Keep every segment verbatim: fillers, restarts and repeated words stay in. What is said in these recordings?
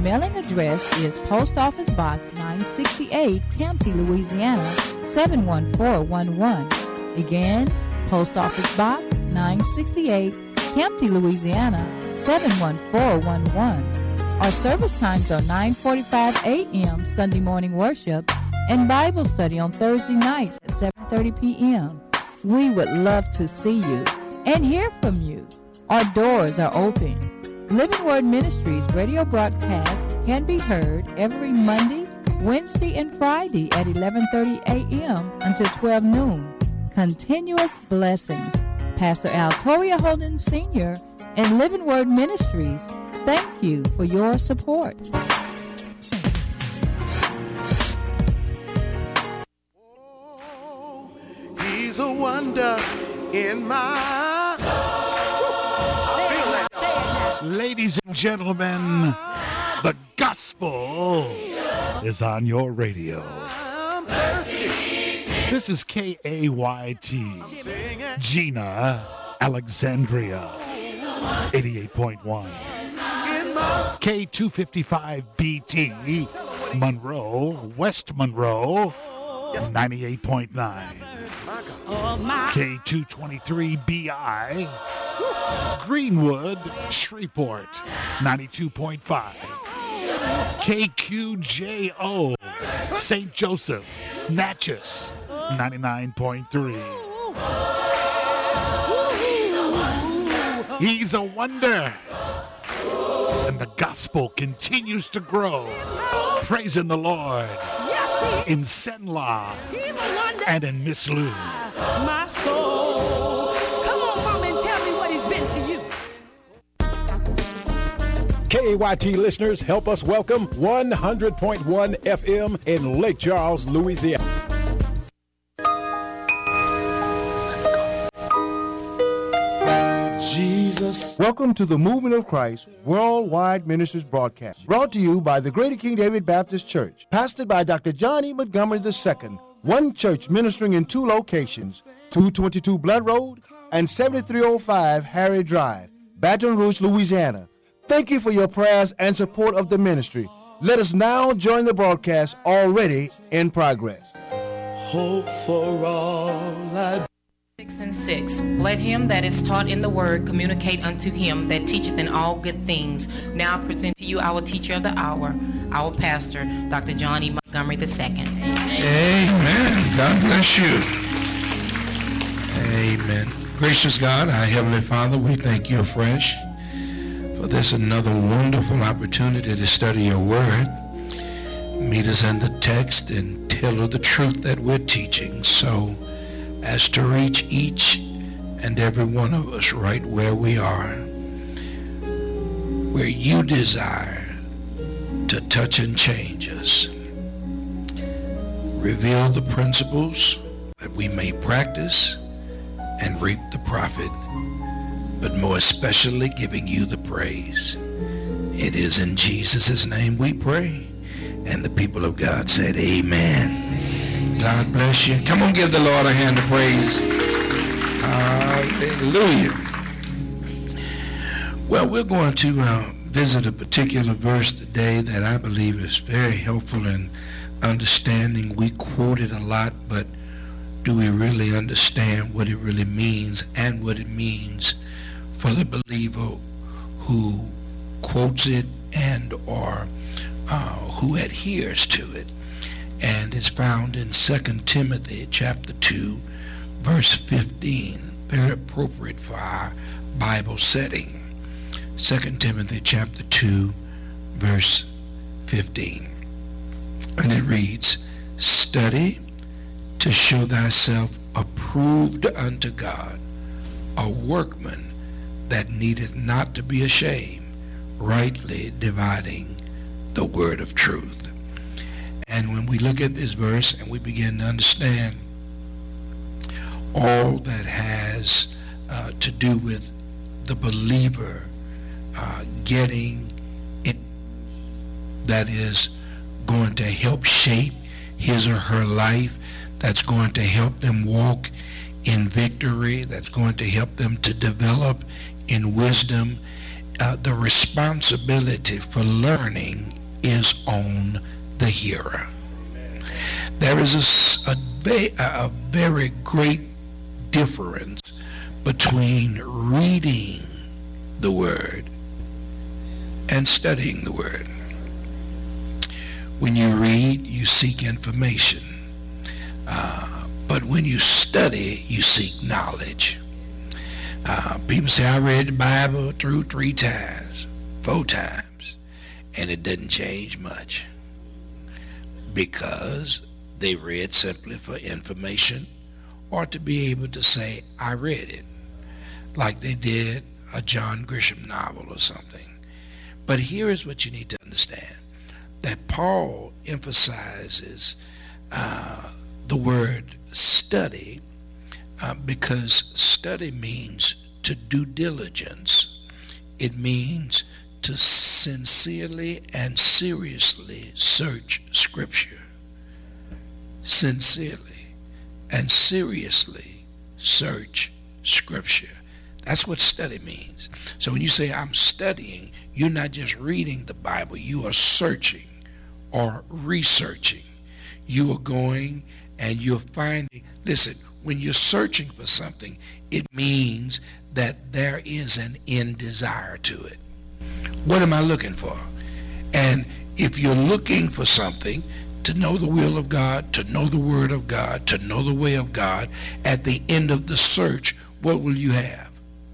mailing address is Post Office Box nine sixty-eight, Campty, Louisiana, seven one four one one. Again, Post Office Box nine sixty-eight, Campty, Louisiana, seven one four one one. Our service times are nine forty-five a.m. Sunday morning worship and Bible study on Thursday nights at seven thirty p.m. We would love to see you and hear from you. Our doors are open. Living Word Ministries radio broadcast can be heard every Monday, Wednesday, and Friday at eleven thirty a.m. until twelve noon. Continuous blessings. Pastor Al Toria Holden Senior and Living Word Ministries, thank you for your support. Oh, he's a wonder in my soul. I feel like Ladies and gentlemen, the gospel is on your radio. I'm thirsty. This is K A Y T, Gina, Alexandria, eighty-eight point one. K two fifty-five B T, Monroe, West Monroe, ninety-eight point nine. K two twenty-three B I, Greenwood, Shreveport, ninety-two point five. K Q J O, Saint Joseph, Natchez, ninety-nine point three. He's a wonder. And the gospel continues to grow. Praising the Lord in Senla and in Miss Lou. My soul. Come on, Mama, and tell me what he's been to you. K A Y T listeners, help us welcome one hundred point one F M in Lake Charles, Louisiana. Jesus. Welcome to the Movement of Christ Worldwide Ministries broadcast, brought to you by the Greater King David Baptist Church, pastored by Doctor John E. Montgomery the Second. One church ministering in two locations, two twenty-two Blood Road and seventy-three oh five Harry Drive, Baton Rouge, Louisiana. Thank you for your prayers and support of the ministry. Let us now join the broadcast already in progress. Hope for all I Six and six. Let him that is taught in the word communicate unto him that teacheth in all good things. Now I present to you our teacher of the hour, our pastor, Doctor John E. Montgomery the Second. Amen. God bless you. Amen. Gracious God, our Heavenly Father, we thank you afresh for this another wonderful opportunity to study your word. Meet us in the text and tell her the truth that we're teaching, so as to reach each and every one of us right where we are, where you desire to touch and change us. Reveal the principles that we may practice and reap the profit, but more especially giving you the praise. It is in Jesus' name we pray, and the people of God said amen. God bless you. Come on, give the Lord a hand of praise. Hallelujah. Well, we're going to uh, visit a particular verse today that I believe is very helpful in understanding. We quote it a lot, but do we really understand what it really means and what it means for the believer who quotes it and or uh, who adheres to it? And it's found in Second Timothy chapter two, verse fifteen. Very appropriate for our Bible setting. Second Timothy chapter two, verse fifteen. And it reads, "Study to show thyself approved unto God, a workman that needeth not to be ashamed, rightly dividing the word of truth." And when we look at this verse and we begin to understand all that has uh, to do with the believer uh, getting it, that is going to help shape his or her life, that's going to help them walk in victory, that's going to help them to develop in wisdom, uh, the responsibility for learning is on the hearer. There is a, a, a very great difference between reading the word and studying the word. When you read, you seek information. Uh, but when you study, you seek knowledge. Uh, people say, I read the Bible through three times, four times, and it didn't change much. Because they read simply for information or to be able to say, I read it, like they did a John Grisham novel or something. But here is what you need to understand, that Paul emphasizes uh, the word study uh, because study means to do diligence. It means to sincerely and seriously search Scripture. Sincerely and seriously search Scripture. That's what study means. So when you say I'm studying, you're not just reading the Bible, you are searching or researching. You are going and you're finding, listen, when you're searching for something, it means that there is an end desire to it. What am I looking for? And if you're looking for something, to know the will of God, to know the word of God, to know the way of God, at the end of the search, what will you have?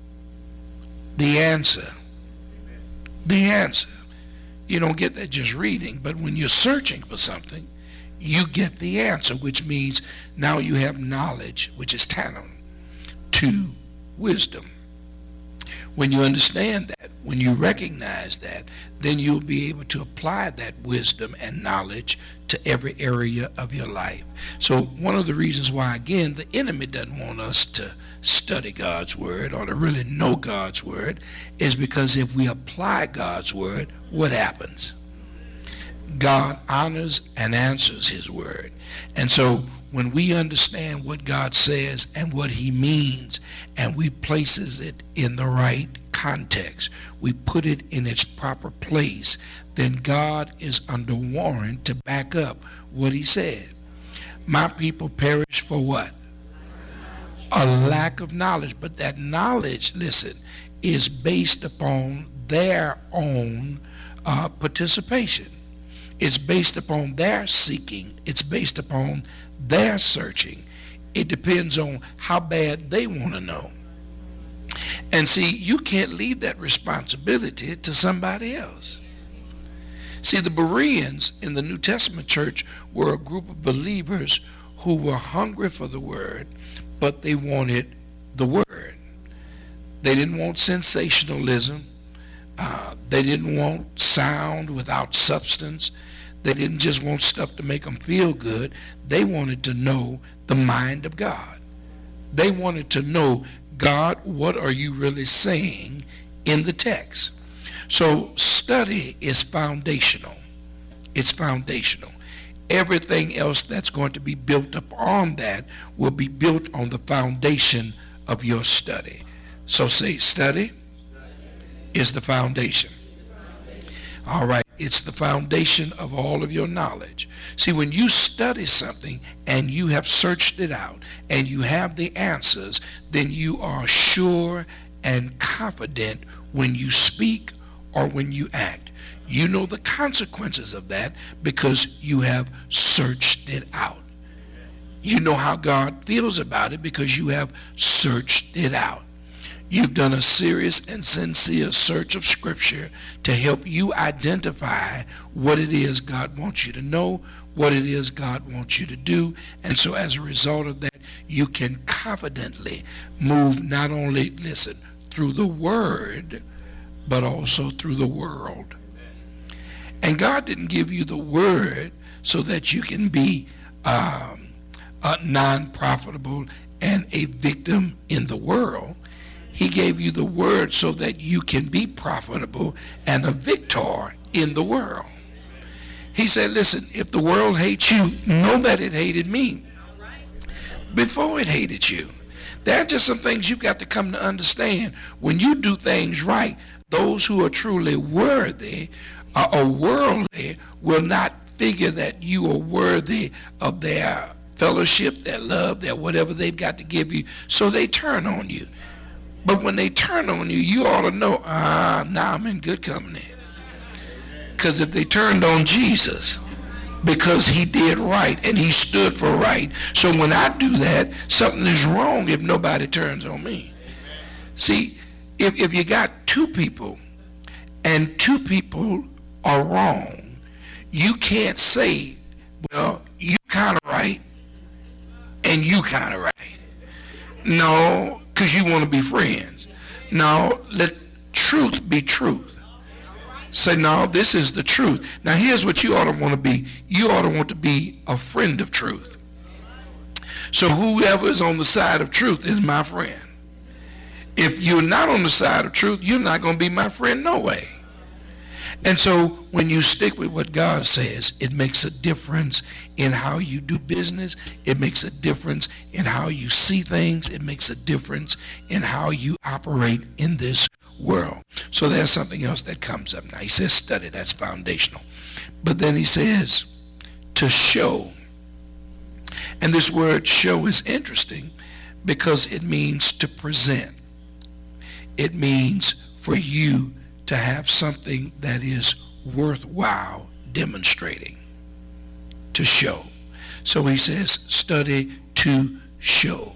The answer. The answer. You don't get that just reading, but when you're searching for something, you get the answer, which means now you have knowledge, which is tantamount to wisdom. When you understand that, when you recognize that, then you'll be able to apply that wisdom and knowledge to every area of your life. So one of the reasons why, again, the enemy doesn't want us to study God's word or to really know God's word is because if we apply God's word, what happens? God honors and answers his word. And so when we understand what God says and what he means, and we places it in the right context, we put it in its proper place, then God is under warrant to back up what he said. My people perish for what? A lack of knowledge. But that knowledge, listen, is based upon their own uh, participation. It's based upon their seeking. It's based upon their searching. It depends on how bad they want to know. And see, you can't leave that responsibility to somebody else. See, the Bereans in the New Testament church were a group of believers who were hungry for the word, but they wanted the word. They didn't want sensationalism. Uh, they didn't want sound without substance. They didn't just want stuff to make them feel good. They wanted to know the mind of God. They wanted to know, God, what are you really saying in the text? So study is foundational. It's foundational. Everything else that's going to be built upon that will be built on the foundation of your study. So say, study is the foundation. All right, it's the foundation of all of your knowledge. See, when you study something and you have searched it out and you have the answers, then you are sure and confident when you speak or when you act. You know the consequences of that because you have searched it out. You know how God feels about it because you have searched it out. You've done a serious and sincere search of Scripture to help you identify what it is God wants you to know, what it is God wants you to do. And so as a result of that, you can confidently move not only, listen, through the Word, but also through the world. And God didn't give you the Word so that you can be um, uh, non-profitable and a victim in the world. He gave you the word so that you can be profitable and a victor in the world. He said, listen, if the world hates you, know that it hated me before it hated you. There are just some things you've got to come to understand. When you do things right, those who are truly worthy uh, or worldly will not figure that you are worthy of their fellowship, their love, their whatever they've got to give you, so they turn on you. But when they turn on you, you ought to know, ah, now I'm in good company. Because if they turned on Jesus, because he did right and he stood for right, so when I do that, something is wrong if nobody turns on me. See, if, if you got two people and two people are wrong, you can't say, well, you kind of right and you kind of right. No, because you want to be friends. No, let truth be truth. Say, no, this is the truth. Now, here's what you ought to want to be. You ought to want to be a friend of truth. So whoever is on the side of truth is my friend. If you're not on the side of truth, you're not going to be my friend no way. And so when you stick with what God says, it makes a difference in how you do business. It makes a difference in how you see things. It makes a difference in how you operate in this world. So there's something else that comes up. Now he says study, that's foundational. But then he says to show. And this word show is interesting because it means to present. It means for you to have something that is worthwhile demonstrating, to show. So he says, study to show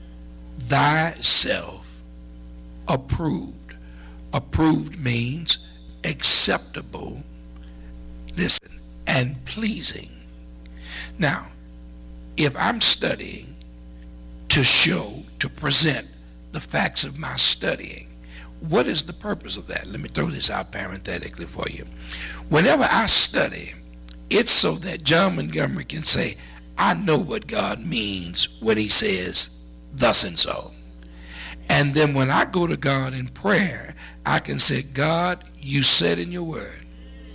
thyself approved. Approved means acceptable, listen, and pleasing. Now, if I'm studying to show, to present the facts of my studying, what is the purpose of that? Let me throw this out parenthetically for you. Whenever I study, it's so that John Montgomery can say, I know what God means when he says thus and so. And then when I go to God in prayer, I can say, God, you said in your word,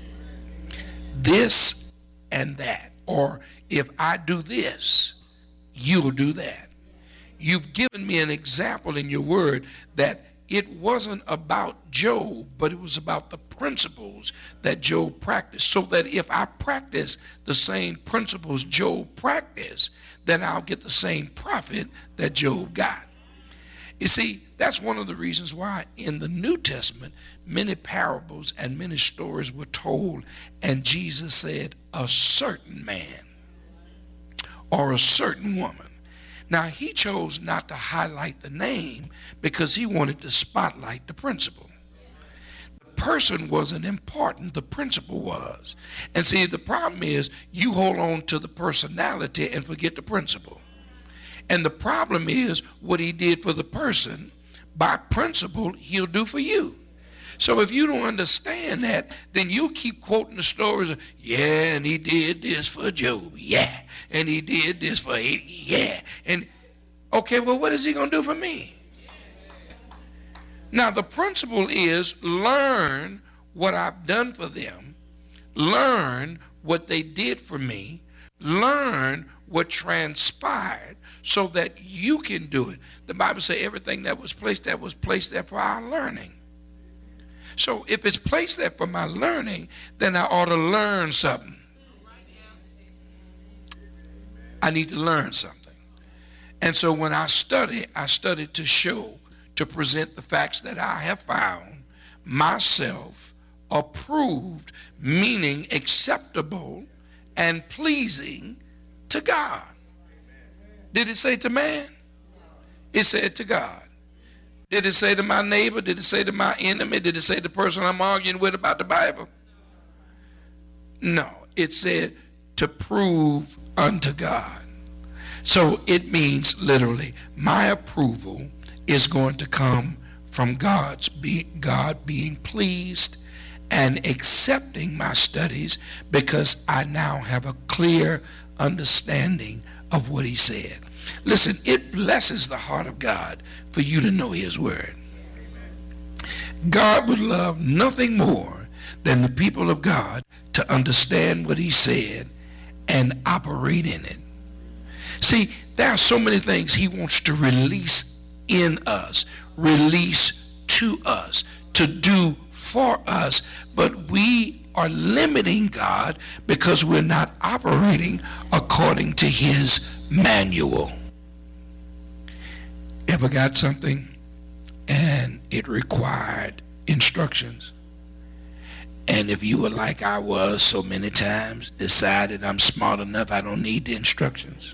this and that. Or if I do this, you'll do that. You've given me an example in your word that it wasn't about Job, but it was about the principles that Job practiced. So that if I practice the same principles Job practiced, then I'll get the same profit that Job got. You see, that's one of the reasons why in the New Testament, many parables and many stories were told, and Jesus said, a certain man or a certain woman. Now, he chose not to highlight the name because he wanted to spotlight the principle. The person wasn't important, the principle was. And see, the problem is you hold on to the personality and forget the principle. And the problem is what he did for the person, by principle, he'll do for you. So if you don't understand that, then you'll keep quoting the stories of, yeah, and he did this for Job, yeah, and he did this for him, yeah. And, okay, well, what is he going to do for me? Now, the principle is learn what I've done for them, learn what they did for me, learn what transpired so that you can do it. The Bible says everything that was placed there was placed there for our learning. So if it's placed there for my learning, then I ought to learn something. I need to learn something. And so when I study, I study to show, to present the facts that I have found myself approved, meaning acceptable and pleasing to God. Did it say to man? It said to God. Did it say to my neighbor? Did it say to my enemy? Did it say to the person I'm arguing with about the Bible? No, it said to prove unto God. So it means literally my approval is going to come from God's be, God being pleased and accepting my studies because I now have a clear understanding of what he said. Listen, it blesses the heart of God for you to know his word. God would love nothing more than the people of God to understand what he said and operate in it. See, there are so many things he wants to release in us, release to us, to do for us, but we are limiting God because we're not operating according to his manual. Ever got something and it required instructions? And if you were like I was so many times, decided I'm smart enough, I don't need the instructions.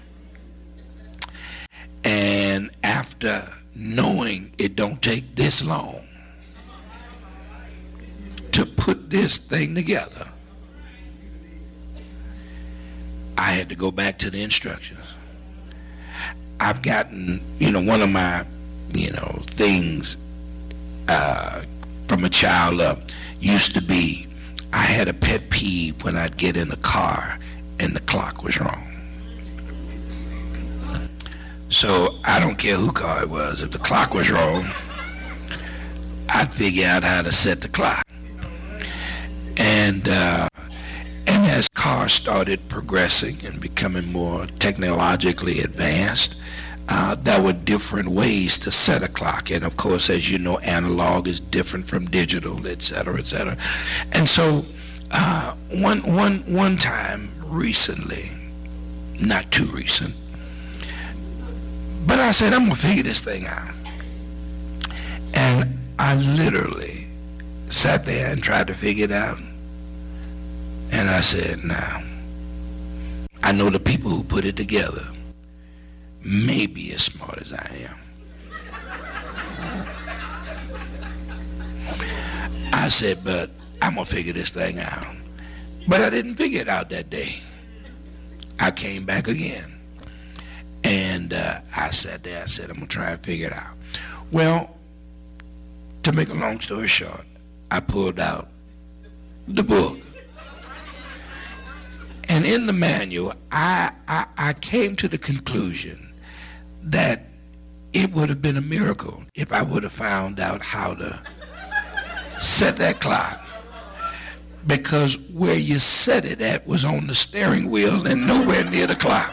And after knowing it don't take this long to put this thing together, I had to go back to the instructions. I've gotten, you know, one of my, you know, things uh, from a child up used to be, I had a pet peeve when I'd get in the car and the clock was wrong. So I don't care who car it was. If the clock was wrong, I'd figure out how to set the clock. And uh, and as cars started progressing and becoming more technologically advanced, uh, there were different ways to set a clock. And of course, as you know, analog is different from digital, et cetera, et cetera. And so uh, one, one, one time recently, not too recent, but I said, I'm gonna figure this thing out. And I literally sat there and tried to figure it out. And I said, now, I know the people who put it together may be as smart as I am. I said, but I'm gonna figure this thing out. But I didn't figure it out that day. I came back again. And uh, I sat there, I said, I'm gonna try and figure it out. Well, to make a long story short, I pulled out the book. And in the manual, I, I, I came to the conclusion that it would have been a miracle if I would have found out how to set that clock. Because where you set it at was on the steering wheel and nowhere near the clock.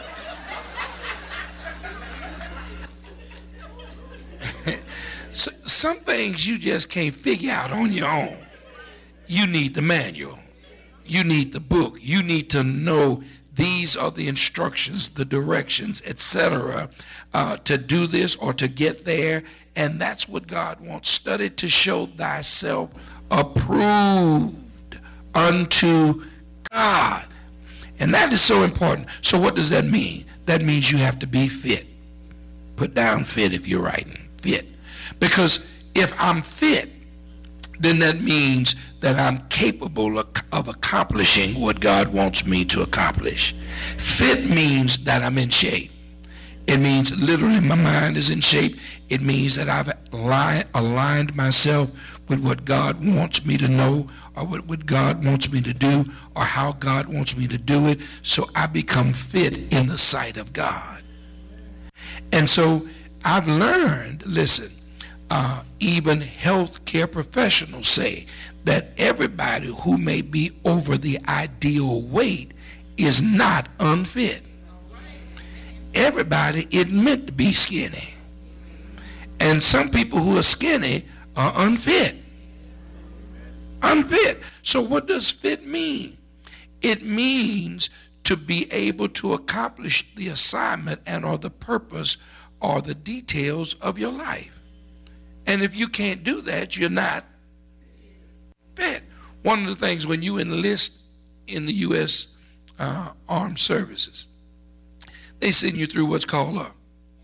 So, some things you just can't figure out on your own. You need the manual. You need the book. You need to know these are the instructions, the directions, et cetera, uh, to do this or to get there. And that's what God wants. Study to show thyself approved unto God. And that is so important. So what does that mean? That means you have to be fit. Put down fit if you're writing. Fit. Because if I'm fit, then that means that I'm capable of, of accomplishing what God wants me to accomplish. Fit means that I'm in shape. It means literally my mind is in shape. It means that I've aligned, aligned myself with what God wants me to know, or what, what God wants me to do, or how God wants me to do it, so I become fit in the sight of God. And so I've learned, listen, Uh, even healthcare professionals say that everybody who may be over the ideal weight is not unfit. Everybody is meant to be skinny. And some people who are skinny are unfit. Unfit. So what does fit mean? It means to be able to accomplish the assignment and or the purpose or the details of your life. And if you can't do that, you're not fit. One of the things when you enlist in the U S uh, Armed Services, they send you through what's called a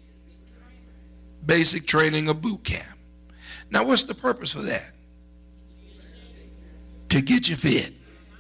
basic training or boot camp. Now, what's the purpose for that? To get you fit.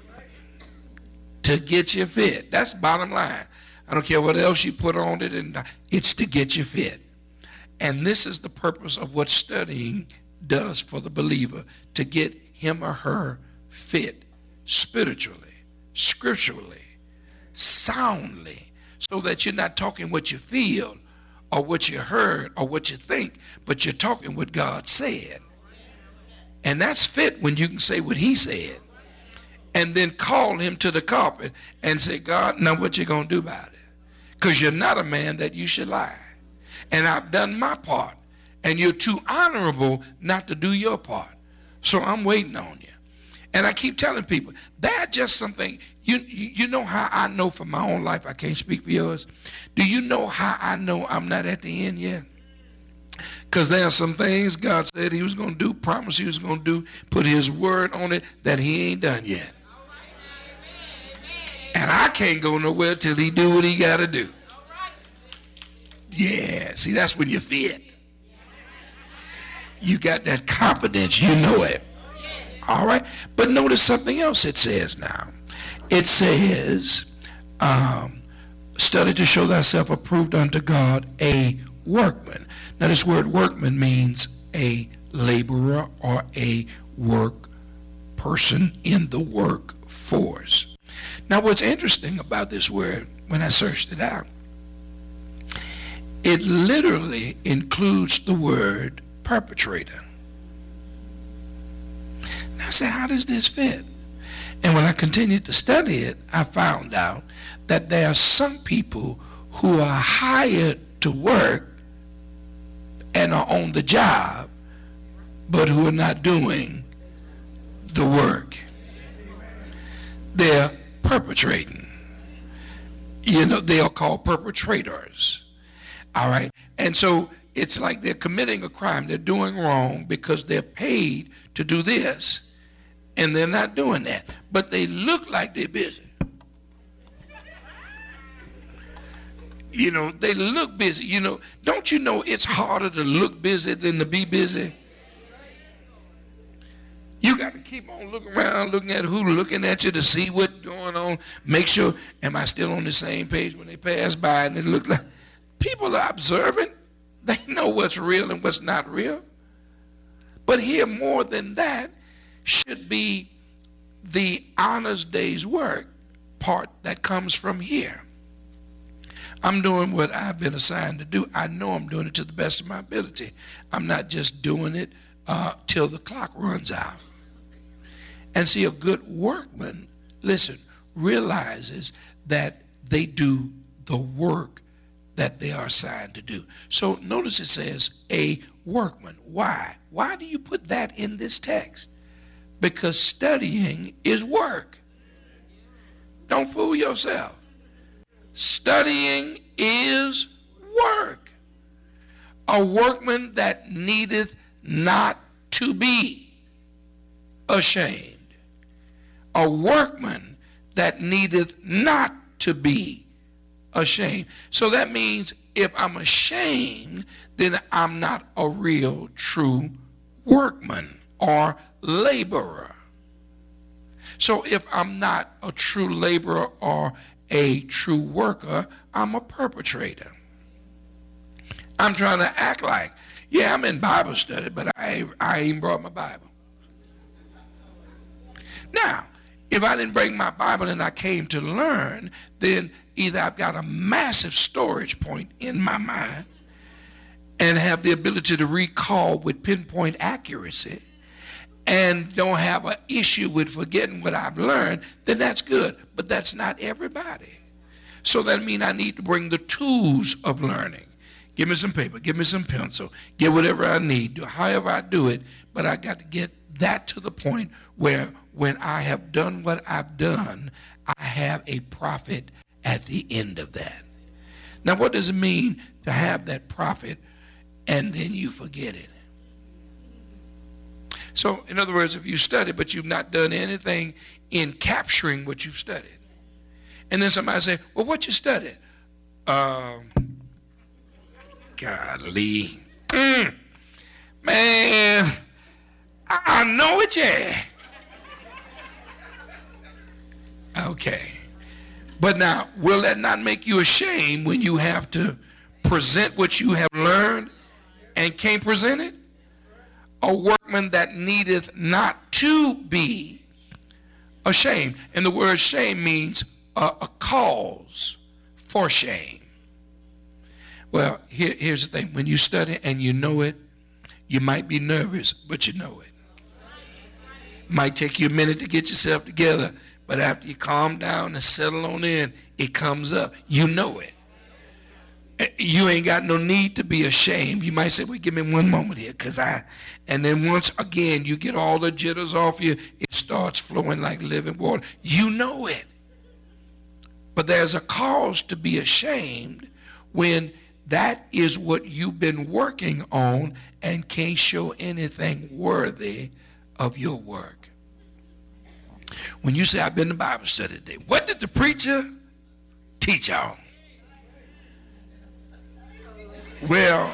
To get you fit. That's the bottom line. I don't care what else you put on it, and it's to get you fit. And this is the purpose of what studying does for the believer, to get him or her fit spiritually, scripturally, soundly, so that you're not talking what you feel or what you heard or what you think, but you're talking what God said. And that's fit when you can say what he said and then call him to the carpet and say, God, now what you going to do about it? Because you're not a man that you should lie. And I've done my part, and you're too honorable not to do your part. So I'm waiting on you. And I keep telling people, that's just something, you, you you know how I know for my own life, I can't speak for yours. Do you know how I know I'm not at the end yet? Because there are some things God said he was going to do, promised he was going to do, put his word on it that he ain't done yet. And I can't go nowhere till he do what he got to do. Yeah, see, that's when you fit. You got that confidence, you know it. All right, but notice something else it says now. It says, um, study to show thyself approved unto God, a workman. Now this word workman means a laborer or a work person in the workforce. Now what's interesting about this word, when I searched it out, it literally includes the word perpetrator. I said, how does this fit? And when I continued to study it, I found out that there are some people who are hired to work and are on the job, but who are not doing the work. They're perpetrating. You know, they are called perpetrators. All right? And so it's like they're committing a crime. They're doing wrong because they're paid to do this. And they're not doing that. But they look like they're busy. You know, they look busy. You know, don't you know it's harder to look busy than to be busy? You got to keep on looking around, looking at who's looking at you to see what's going on. Make sure, am I still on the same page when they pass by? And it look like people are observant. They know what's real and what's not real. But here, more than that, should be the honors day's work part that comes from here. I'm doing what I've been assigned to do. I know I'm doing it to the best of my ability. I'm not just doing it uh, till the clock runs out. And see, a good workman, listen, realizes that they do the work that they are assigned to do. So notice it says a workman. Why? Why do you put that in this text? Because studying is work. Don't fool yourself. Studying is work. A workman that needeth not to be ashamed. A workman that needeth not to be ashamed. So that means if I'm ashamed, then I'm not a real, true workman or laborer. So if I'm not a true laborer or a true worker, I'm a perpetrator. I'm trying to act like, yeah, I'm in Bible study, but I ain't, I ain't brought my Bible. Now, if I didn't bring my Bible and I came to learn, then either I've got a massive storage point in my mind and have the ability to recall with pinpoint accuracy, and don't have an issue with forgetting what I've learned, then that's good. But that's not everybody. So that means I need to bring the tools of learning. Give me some paper, give me some pencil, get whatever I need, do however I do it, but I got to get that to the point where when I have done what I've done, I have a profit at the end of that. Now, what does it mean to have that profit and then you forget it? So, in other words, if you study but you've not done anything in capturing what you've studied, and then somebody say, well, what you studied? Um, golly. Mm, man, I, I know it, yeah. Okay. But now, will that not make you ashamed when you have to present what you have learned and can't present it? A workman that needeth not to be ashamed. And the word shame means a, a cause for shame. Well, here, here's the thing. When you study and you know it, you might be nervous, but you know it. Might take you a minute to get yourself together, but after you calm down and settle on in, it comes up. You know it. You ain't got no need to be ashamed. You might say, well, give me one moment here, because I, and then once again, you get all the jitters off you, it starts flowing like living water. You know it. But there's a cause to be ashamed when that is what you've been working on and can't show anything worthy of your work. When you say, I've been to Bible study today, what did the preacher teach y'all? Well,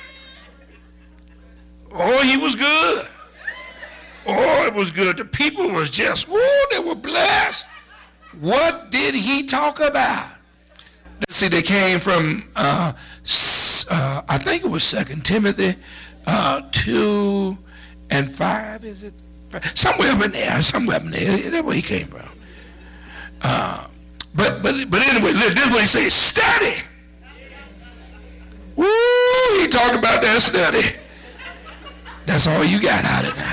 oh, he was good. Oh, it was good. The people was just, whoa, they were blessed. What did he talk about? Let's see, they came from, uh, uh, I think it was Second Timothy uh, two and five, is it? Somewhere up in there, somewhere up in there. That's where he came from. Uh, but, but, but anyway, this is what he says, study. Woo, he talked about that study. That's all you got out of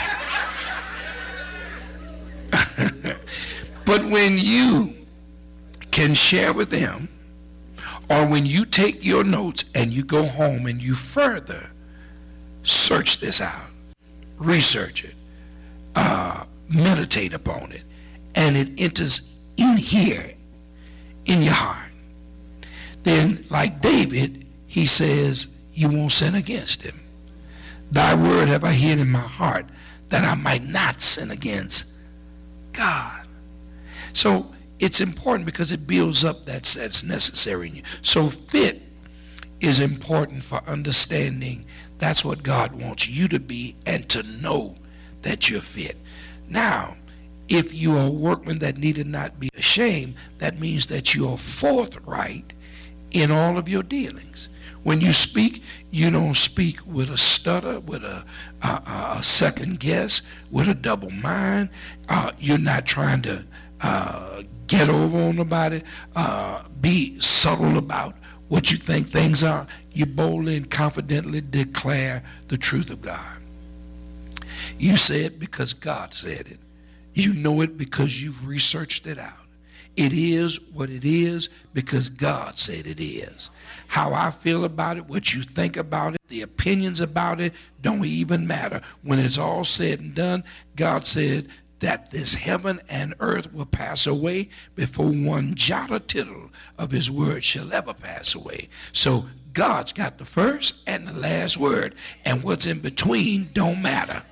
that. But when you can share with them, or when you take your notes and you go home and you further search this out, research it, uh, meditate upon it, and it enters in here, in your heart, then like David, he says, you won't sin against him. Thy word have I hid in my heart, that I might not sin against God. So it's important because it builds up that that's necessary in you. So fit is important for understanding that's what God wants you to be and to know that you're fit. Now, if you are a workman that needed not be ashamed, that means that you are forthright in all of your dealings. When you speak, you don't speak with a stutter, with a, a, a second guess, with a double mind. Uh, you're not trying to uh, get over on nobody, uh, be subtle about what you think things are. You boldly and confidently declare the truth of God. You say it because God said it. You know it because you've researched it out. It is what it is because God said it is. How I feel about it, what you think about it, the opinions about it don't even matter. When it's all said and done, God said that this heaven and earth will pass away before one jot or tittle of his word shall ever pass away. So God's got the first and the last word, and what's in between don't matter.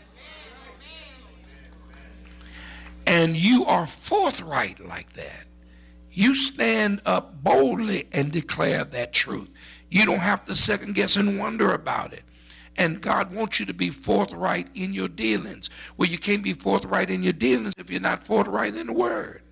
And you are forthright like that. You stand up boldly and declare that truth. You don't have to second guess and wonder about it. And God wants you to be forthright in your dealings. Well, you can't be forthright in your dealings if you're not forthright in the word.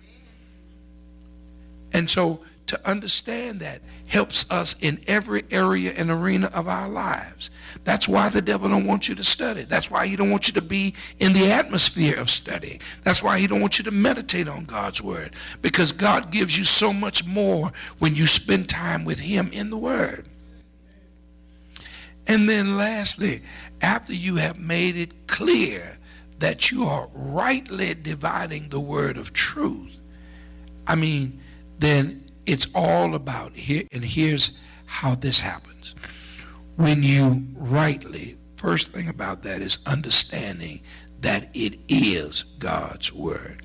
And so to understand that helps us in every area and arena of our lives. That's why the devil don't want you to study. That's why he don't want you to be in the atmosphere of studying. That's why he don't want you to meditate on God's word. Because God gives you so much more when you spend time with him in the word. And then lastly, after you have made it clear that you are rightly dividing the word of truth, I mean, then it's all about here, and here's how this happens. When you rightly, first thing about that is understanding that it is God's word.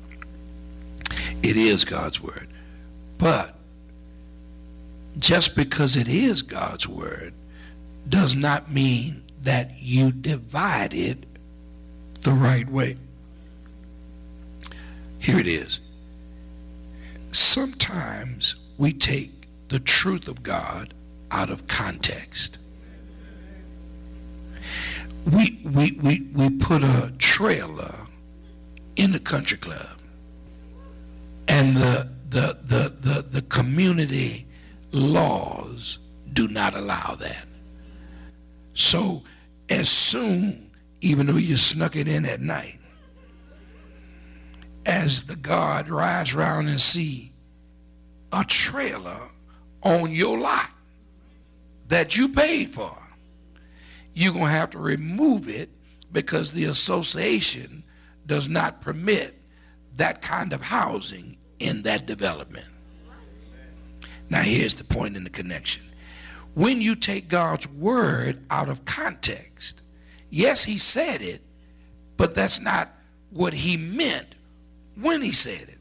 It is God's word. But just because it is God's word does not mean that you divide it the right way. Here it is. Sometimes we take the truth of God out of context. We, we, we, we put a trailer in the country club, and the, the, the, the, the community laws do not allow that. So as soon, even though you snuck it in at night, as the guard rides around and see a trailer on your lot that you paid for, you're going to have to remove it because the association does not permit that kind of housing in that development. Now here's the point in the connection. when you take God's word out of context. Yes, he said it, but that's not what he meant when he said it.